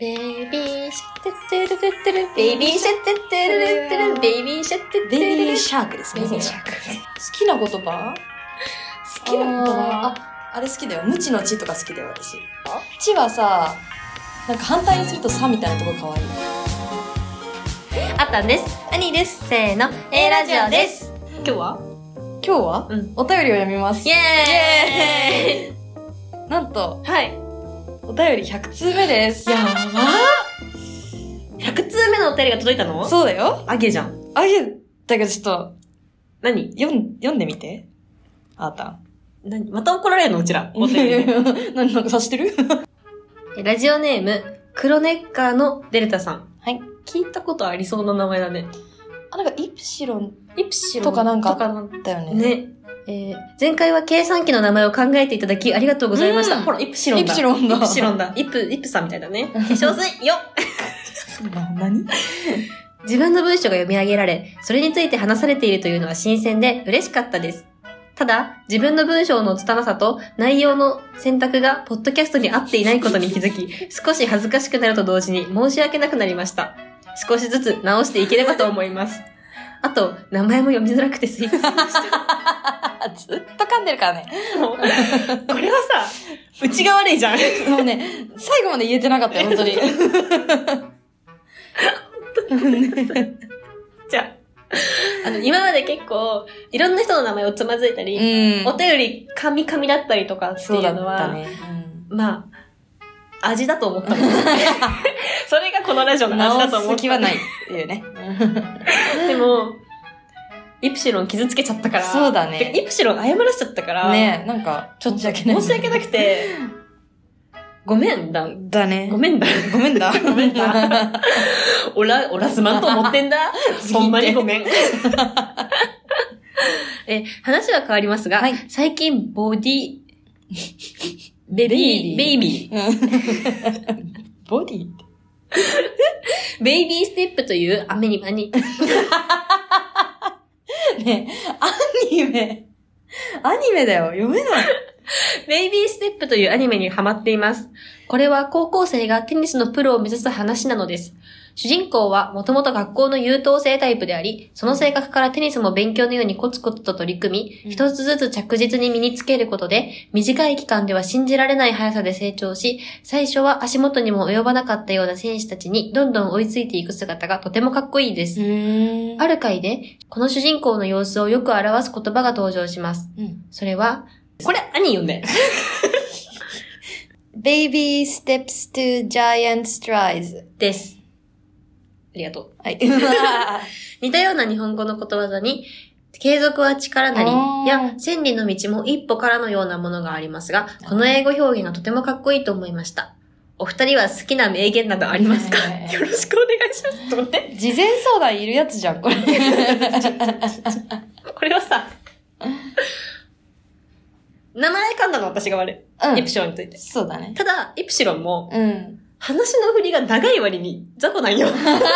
ベイビーシャッテッテルテッテルベイビーシャッテッテルテッテルベイビーシャッテッテルベイビーシャークですね。 ベイビーシャーク。 好きな言葉好きな言葉あれ好きだよ。無知の知とか好きだよ、私。知はさ、なんか反対にするとさみたいなとこ可愛い。 あったんです。 兄です。 せーの、A ラジオです。今日はお便りを読みます。 イエーイなんと、 はい。 お便り100通目です。 やば100通目のお便りが届いたの？ そうだよ。 あげじゃん。 あげ、だけどちょっと、 何読んでみて。あーたん。 何また怒られるのうちら。お便りでなんか察してるラジオネーム、黒ネッカーのデルタさん。 はい。 聞いたことありそうな名前だね。 なんかイプシロンイプシロンとかなんかとかなんだよね。 ね。前回は計算機の名前を考えていただきありがとうございました。ほら、イプシロンだ。 イプシロンだ。 イプシロンだ。イプさんみたいだね。化粧水よ何自分の文章が読み上げられ、それについて話されているというのは新鮮で嬉しかったです。ただ、自分の文章の拙さと内容の選択がポッドキャストに合っていないことに気づき、少し恥ずかしくなると同時に申し訳なくなりました。少しずつ直していければと思います。あと、名前も読みづらくてすいませんでした。 ずっと噛んでるからね。 もうこれはさ、うちが悪いじゃん。 もうね、最後まで言えてなかったよ、本当に。 じゃあ、今まで結構、いろんな人の名前をつまずいたり、お便りカミカミだったりとかっていうのは、 ね、 まあ、味だと思ったの。それがこのラジオの味だと思った。 直す気はないっていうね。 でも、イプシロン傷つけちゃったから。 そうだね。 イプシロン謝らしちゃったから。 ね、なんか、 ちょっと申し訳なくて、ごめんだ。 だね。 ごめんだ。 ごめんだ。 ごめんだ。おらすまんと思ってんだ。ほんまにごめん。話は変わりますが、はい、最近ベイビー。 ボディベイビーステップというアニメに。 ね、アニメだよ。読めない。 ベイビーステップというアニメにハマっています。これは高校生がテニスのプロを目指す話なのです。主人公はもともと学校の優等生タイプであり、その性格からテニスも勉強のようにコツコツと取り組み、一つずつ着実に身につけることで、短い期間では信じられない速さで成長し、最初は足元にも及ばなかったような選手たちにどんどん追いついていく姿がとてもかっこいいです。ある回で、この主人公の様子をよく表す言葉が登場します。それは、これ、兄読んで。 Baby steps to giant strides です。ありがとう。 はい。 似たような日本語のことわざに、継続は力なりや千里の道も一歩からのようなものがありますが、この英語表現がとてもかっこいいと思いました。お二人は好きな名言などありますか？よろしくお願いします。ちょっと待って。 事前相談いるやつじゃん、これ。 これはさ、名前噛んだの私が悪い。イプシロンについて。 そうだね。 ただ、イプシロンも、話の振りが長い割に雑魚なんよ。ね。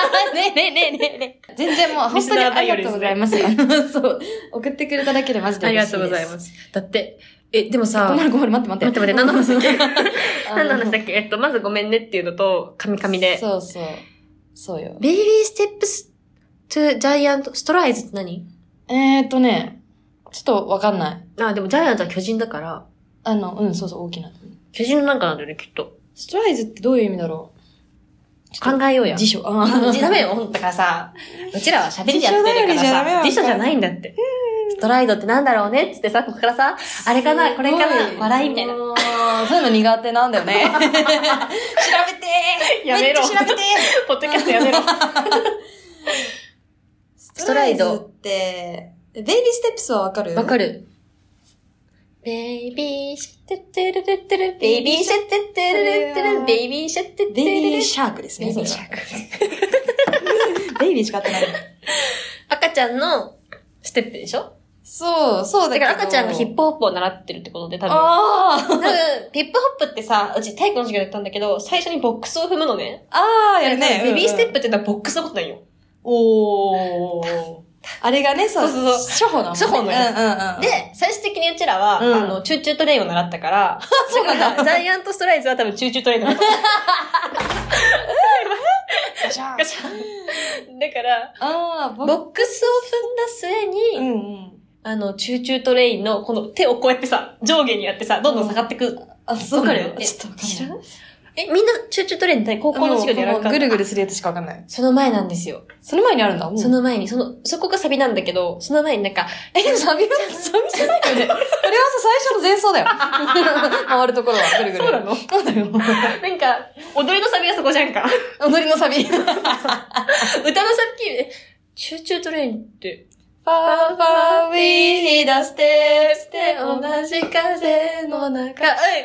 全然もう本当にありがとうございます。そう。送ってくれただけでマジで嬉しいです。 ありがとうございます。だって、でもさ、 ごめん、待って。 何の話だっけ何の話だっけまずごめんねっていうのと、カミカミで。 そうよ。 ベイビーステップストゥジャイアントストライズって何？ ちょっとわかんない。 でもジャイアントは巨人だから。 そう、大きな。 巨人なんかなんだよね、きっと。 ストライズってどういう意味だろう？ 考えようや。 辞書。 ダメよ。だからさ、うちらは喋りでやってるからさ、辞書じゃないんだって。ストライドってなんだろうねっつってさ、ここからさ、あれかなこれかな笑いみたいな。 そういうの苦手なんだよね。調べてやめろ。 調べてポッドキャストやめろ。 ストライドって、ベイビーステップスはわかる？ わかる。ベイビーシャッテッテルテッテル、ベイビーシャッテッテルテッテル、ベイビーシャッテッテル。 ベイビーシャークですね。 ベイビーシャーク。 ベイビーしか合ってない。 赤ちゃんのステップでしょ？ そうだけど。 だから赤ちゃんがヒップホップを習ってるってことで多分。ヒップホップってさ、うち体育の授業でやったんだけど、最初にボックスを踏むのね。 やるね。 ベビーステップってのはボックスのことなんよ。 あれがね、そう。初歩の。 初歩のやつ。で、最終的にうちらは、チューチュートレインを習ったから、そうなんだ。ジャイアントストライズは多分チューチュートレインだった。 から、ボックスを踏んだ末に、チューチュートレインのこの手をこうやってさ、上下にやってさ、どんどん下がってく。 そうわかる？ ちょっと知らん？みんなチューチュートレインって高校の授業でやらんかった？ ぐるぐるするやつしかわかんない。 その前なんですよ。 その前にあるんだ。 その前に、そこがサビなんだけど、その前になんか、 サビじゃないよね。これはさ、最初の前奏だよ。回るところは、ぐるぐる。 そうなの？ そうだよ。 なんか、踊りのサビはそこじゃんか。 踊りのサビ。 歌のサビで、チューチュートレインって、 ファーファーウィーダステステ同じ風の中、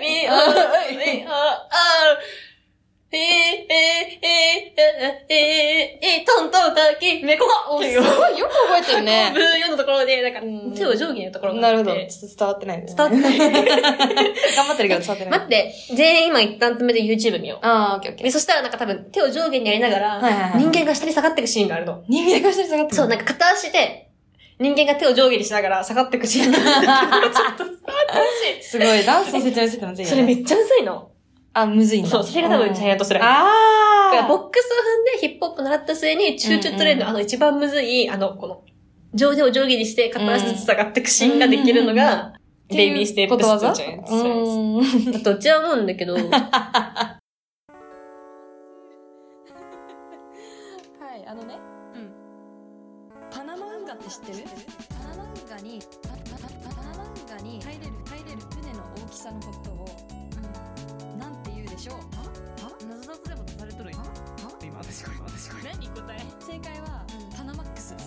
トントンタキメココすごいよく覚えてるね。 ブー4のところで、なんか、手を上下にやるところがあって。 なるほど。ちょっと伝わってないね。 伝わってない。 頑張ってるけど伝わってない。 待って、全員今一旦止めて YouTube 見よう。 オッケーオッケー。 で、そしたらなんか多分手を上下にやりながら、人間が下に下がっていくシーンがあるの。 人間が下に下がっていく？ そう、なんか片足で、人間が手を上下にしながら下がっていくシーンがある。ちょっと伝わってほしい。 すごい、ダンスの説明するのむずいよね。 それめっちゃむずいの。 むずいんだ。 そう、それが多分ジャイアントスライム。だからボックスを踏んでヒップホップ習った末に、チューチュートレインの一番むずい、この、上手を上下にして片足ずつ下がっていくシーンができるのが、ベイビーステップスとジャイアントスライム。どっちは思うんだけど。はい、 ね。パナマ運河って知ってる？パナマ運河に入れる船の大きさのことを、なんて言うでしょう？ 謎々でも出されとるよ。今私これ。何答え？ 正解は、パナマックス。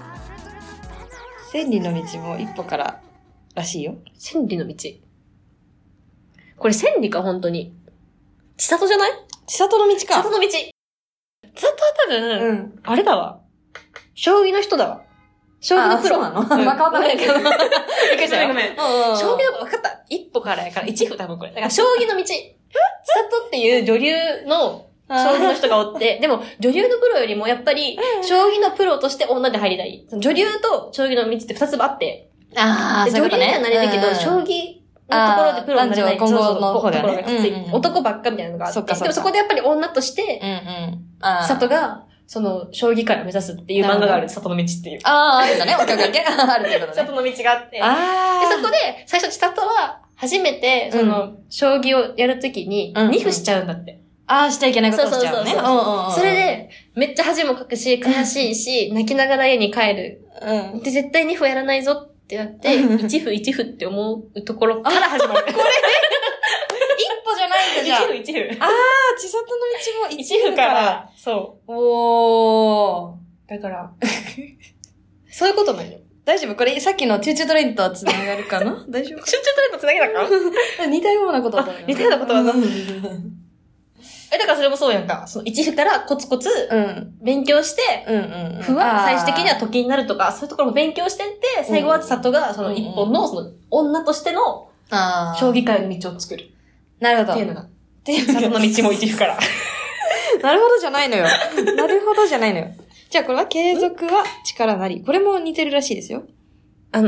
千里の道も一歩かららしいよ。 千里の道。これ千里か、本当に。千里じゃない？ 千里の道か。 千里の道。千里は多分、あれだわ。将棋の人だわ。将棋のプロ。 そうなの？まあ変わったないけど。びっくりしたよ。 ごめん。将棋の、分かった。一歩からやから、一歩多分これ。だから将棋の道。千里っていう女流の将棋の人がおって、でも女流のプロよりもやっぱり、将棋のプロとして女で入りたい。女流と将棋の道って二つあって、女流にはなれるけど、将棋のところでプロになれない。 男女混合の方だよね。 ところがきつい。男ばっかみたいなのがあって。でもそこでやっぱり女として、千里が、将棋から目指すっていう漫画がある。里の道っていう。 あるんだね。オッケーオッケー。あるっていうことね。 里の道があって。で、そこで、最初千里は、初めて、将棋をやるときに、二歩しちゃうんだって。 しちゃいけないことをしちゃうね。 それで、めっちゃ恥もかくし、悔しいし、泣きながら家に帰る。で、絶対2歩やらないぞってなって、1歩1歩って思うところから始まる。これ一歩じゃないんだじゃん。 1歩1歩。 千里の道も1歩から。 そう。 おー。 だから、そういうことないよ。 大丈夫？これさっきのチューチュートレインとは繋がるかな？大丈夫？ チューチュートレインと繋げたか？ 似たようなことだった。 似たようなことだな。だからそれもそうやんか。一歩からコツコツ、勉強して、歩は最終的には時になるとか、そういうところも勉強してって、最後は里がその一本の、女としての、将棋界の道を作る。 なるほど。 っていうのが。里の道も一歩から。 なるほどじゃないのよ。なるほどじゃないのよ。じゃあこれは継続は力なり。これも似てるらしいですよ。 常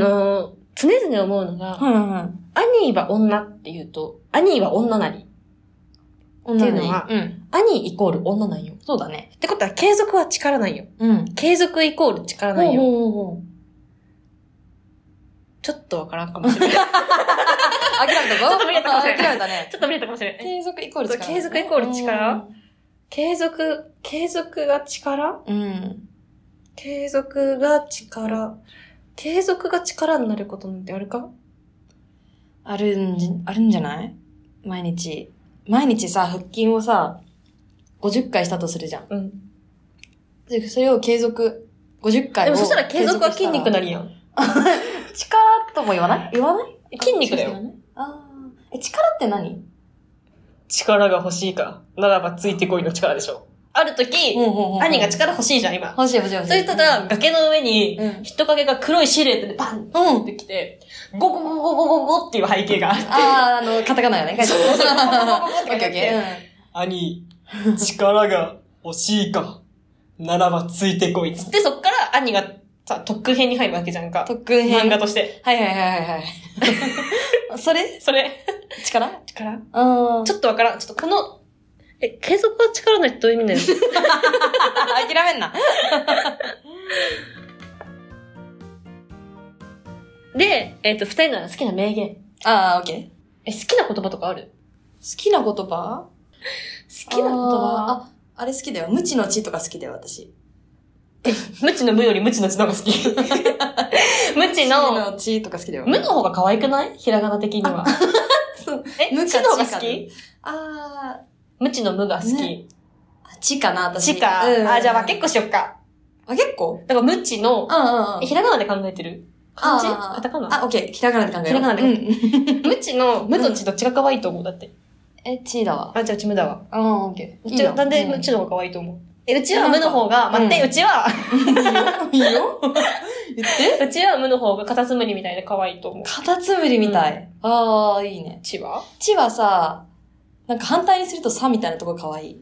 々思うのが、アニーは女って言うと、アニーは女なり。っていうのは、アニーイコール女なんよ。 そうだね。 ってことは、継続は力なんよ。継続イコール力なんよ。ちょっとわからんかもしれない。 諦めたぞ。 ちょっと無理だったかもしれない。 諦めたね。 ちょっと無理だったかもしれない。 継続イコール力。 継続イコール力？継続が力？継続が力。継続が力になることなんてあるか？ あるんじゃない？毎日さ、腹筋をさ、50回したとするじゃん。で、それを継続、50回を。 でもそしたら継続は筋肉なりやん。 力とも言わない？ 筋肉だよ。 力って何？ 力が欲しいか。ならばついてこいの力でしょ。ある時、兄が力欲しいじゃん、今。 欲しい。 そういう人が崖の上に、人影が黒いシルエットでバンってきて、ゴゴゴゴゴゴゴっていう背景があって。 カタカナよね。書いてある。 兄、力が欲しいか。ならばついてこい。つってそっから兄がさ、特訓編に入るわけじゃんか。 特訓編。 漫画として。 はい。それ力ちょっとわからん。ちょっとこの、 継続は力ないってどういう意味なの？ 諦めんな。 で、二人の好きな名言。 ああ、オッケー。 好きな言葉とかある？ 好きな言葉？ 好きな言葉？ あれ好きだよ。無知の知とか好きだよ、私。 無知の無より無知の知の方が好き。無知の知とか好きだよ。 無の方が可愛くない？ひらがな的には。無知の方が好き？無知の無が好き。 ね、知かな、私。 知か。じゃあ分けっこしよっか。 分けっこ？ だから無知の、ひらがなで考えてる？漢字？カタカナ？ オッケー。ひらがなで考える。 ひらがなで。無知の無と知どっちが可愛いと思う？だって。 知だわ。 じゃあうち無だわ。 オッケー。 なんで無知の方が可愛いと思う？うちは無の方が、待って、うちは。 いいよ。言って。 うちは無の方がカタツムリみたいで可愛いと思う。 カタツムリみたい。いいね。 知は？ 知はさ、なんか反対にするとさみたいなとこ可愛い。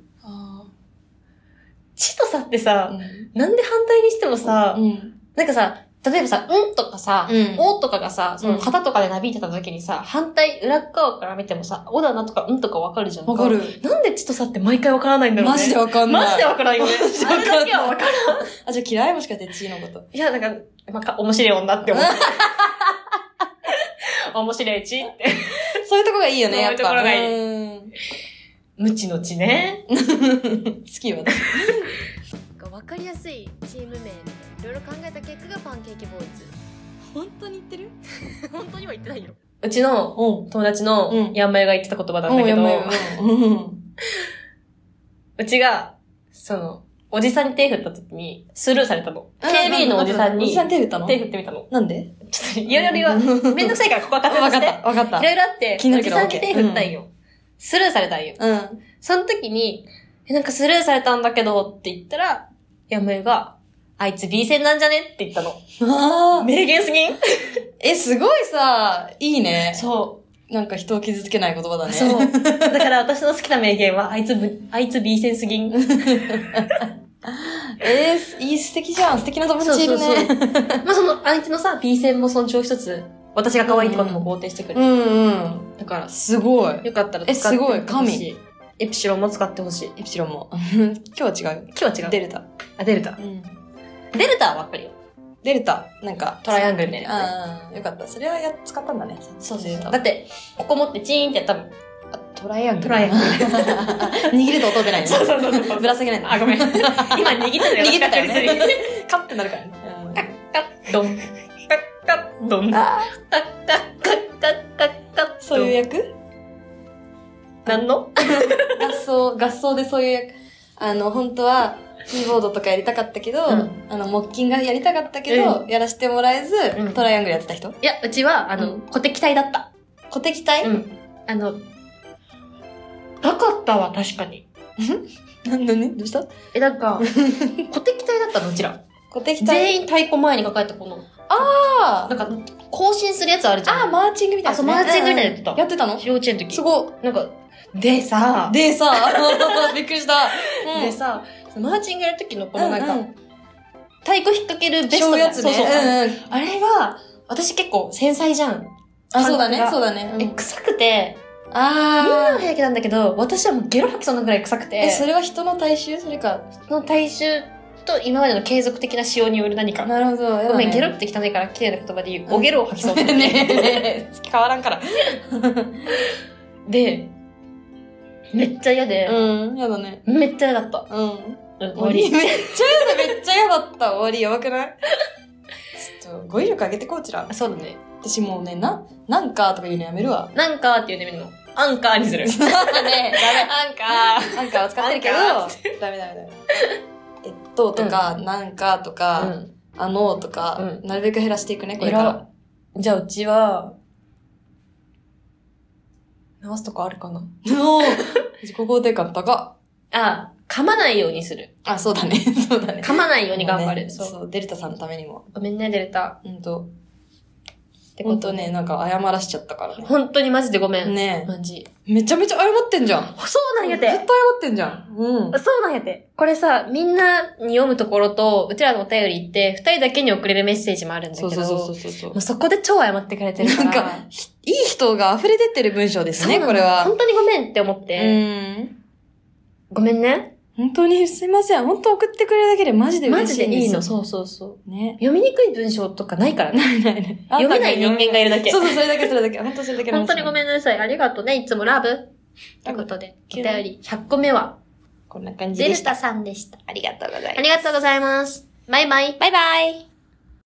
知とさってさ、なんで反対にしてもさ、なんかさ、例えばさ、とかさ、おとかがさ、その型とかでなびいてた時にさ、反対、裏側から見てもさ、おだなとかとかわかるじゃん。 わかる。 なんで知とさって毎回わからないんだろうね。 マジでわかんない。 マジでわからんよね。あれだけはわからん。 じゃあ嫌い？もしかして知のこと。 いや、なんか、面白い女って思って。面白い知って。 そういうとこがいいよね、やっぱ。 そういうところがいい。無知の知ね。 好きよ、私。 わかりやすいチーム名、いろいろ考えた結果がパンケーキボーイズ。 本当に言ってる？ 本当には言ってないよ。うちの友達のヤンマユが言ってた言葉なんだけど、うちが、おじさんに手振った時にスルーされたの。KB のおじさんに手振ってみたの。 なんで？ ちょっといろいろめんどくさいからここは活用して。 わかった。 いろいろあって、おじさんに手振ったんよ。スルーされたんよ。その時に、なんかスルーされたんだけどって言ったら、ヤンマユが、あいつ B 線なんじゃねって言ったの。名言すぎん？ すごいさ、いいね。 そう。 なんか人を傷つけない言葉だね。 そう。だから私の好きな名言は、あいつ B 線すぎん。 素敵じゃん。素敵な友達いるね。 そう。まあ相手のさ、B 線も尊重しつつ、私が可愛いってことも肯定してくれる。だから、 すごい。 よかったら使ってほしい。エプシロンも使ってほしい。 エプシロンも。今日は違う。 今日は違う。 デルタ。 デルタ。デルタはわかるよ。 デルタ。なんか、 トライアングルみたいな。 よかった。それは使ったんだね。 そう。だって、ここ持ってチーンってやったもん。 トライアングル。握ると音出ないね。 そう。 ぶら下げないの。 ごめん。今握ってたよ。 握ってたよね。カッてなるからね。 カッカッドン。カッカッドン。カッカッカッカッカッカッカッドン。 そういう役？ 何の？ 合奏でそういう役。本当は、キーボードとかやりたかったけど、木琴がやりたかったけど、やらせてもらえず、トライアングルやってた人？ いや、うちは、鼓笛隊だった。 鼓笛隊？ なかったわ、確かに。 何？どうした？ なんか、鼓笛隊だったの、うちら。 鼓笛隊？ 全員太鼓前に抱えたこの。なんか、行進するやつあるじゃん。 マーチングみたいな。 そう、マーチングみたいなやってた。 やってたの？ 幼稚園の時。 すごい。 なんか、でさ、 びっくりした。 でさ、マーチングやる時のこのなんか、太鼓引っ掛けるベストのやつね。 あれが、私結構繊細じゃん。 そうだね。 臭くて、みんなは平気なんだけど、私はもうゲロ吐きそうなぐらい臭くて。 それは人の体臭？それか。 人の体臭と今までの継続的な使用による何か。 なるほど。 ごめん、ゲロって汚いから綺麗な言葉で言う。おゲロを吐きそう。 ね変わらんから。 で、めっちゃ嫌で。 やだね。 めっちゃ嫌だった。 終わり。めっちゃ嫌だった。終わり、やばくない？ちょっと、語彙力上げてこうちら。 そうだね。 私もうね、なんかとか言うのやめるわ。 なんかって言うのやめるの。アンカーにする。 ダメ。 アンカーは使ってるけど、ダメ。とか、なんかとか、とか、なるべく減らしていくね、これから。 じゃあうちは、直すとこあるかな？ 自己肯定感高っ。 噛まないようにする。 そうだね。 噛まないように頑張る。 そう、デルタさんのためにも。 ごめんね、デルタ。 ほんとね、なんか謝らしちゃったからね。 本当にマジでごめん。 ねマジ。 めちゃめちゃ謝ってんじゃん。 そうなんやて。 絶対謝ってんじゃん。 そうなんやて。これさ、みんなに読むところと、うちらのお便りって、二人だけに送れるメッセージもあるんだけど。 そう。 そこで超謝ってくれてるから。 なんか、いい人が溢れ出てる文章ですね、これは。 本当にごめんって思って。 ごめんね。 本当にすいません。本当送ってくれるだけでマジで嬉しいんです。 マジでいいの。そうそうそう。 ね。 読みにくい文章とかないからね。 ない。 読めない人間がいるだけ。 そう、それだけ。本当それだけ。 本当にごめんなさい。ありがとうね。いつもラブ。ということで、お便り100個目は、 こんな感じでした。 デルタさんでした。 ありがとうございます。 ありがとうございます。バイバイ。 バイバイ。